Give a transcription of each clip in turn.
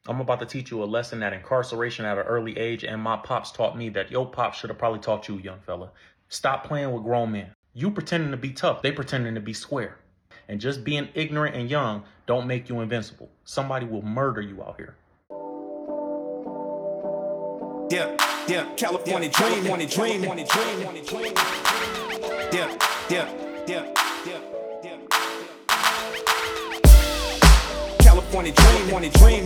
I'm about to teach you a lesson that incarceration at an early age and my pops taught me that your pops should have probably taught you, young fella. Stop playing with grown men. You pretending to be tough, they pretending to be square. And just being ignorant and young don't make you invincible. Somebody will murder you out here. Yeah, California dream. Yeah. California dream.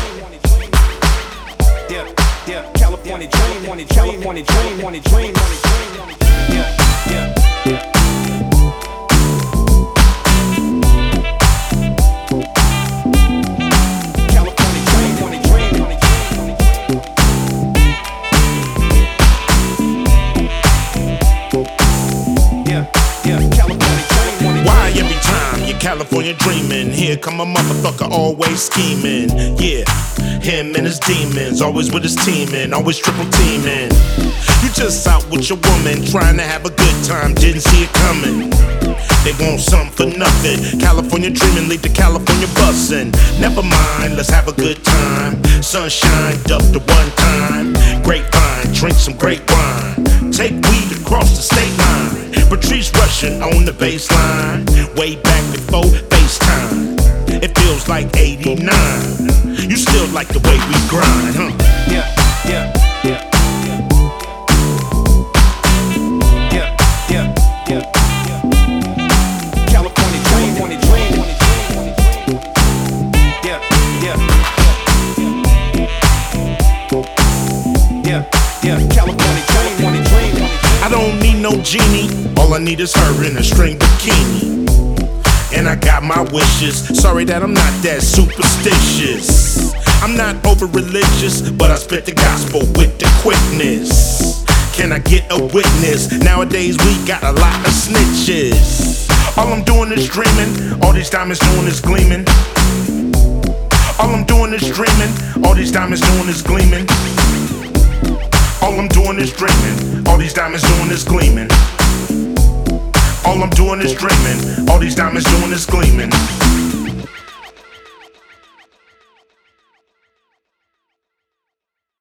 Yeah, California dream. Yeah. Why every time you're California dreaming? Here come a motherfucker always scheming. Yeah, him and his demons, always with his teaming, always triple teaming. You just out with your woman, trying to have a good time, didn't see it coming. They want something for nothing. California dreaming, lead to California bussin'. Never mind, let's have a good time. Sunshine, duck the one time. Grapevine, drink some great wine. Take weed across the state line. Patrice Russian on the baseline. Way back before FaceTime. It feels like 89. You still like the way we grind, huh? Yeah. California dream. Yeah, California dream. I don't need no genie, all I need is her in a string bikini. And I got my wishes, sorry that I'm not that superstitious. I'm not over religious, but I spit the gospel with the quickness. Can I get a witness? Nowadays we got a lot of snitches. All I'm doing is dreaming, all these diamonds doing is gleaming. All I'm doing is dreaming, all these diamonds doing is gleaming. All I'm doing is dreaming, all these diamonds doing is gleaming. All I'm doing is dreaming, all these diamonds doing is gleaming.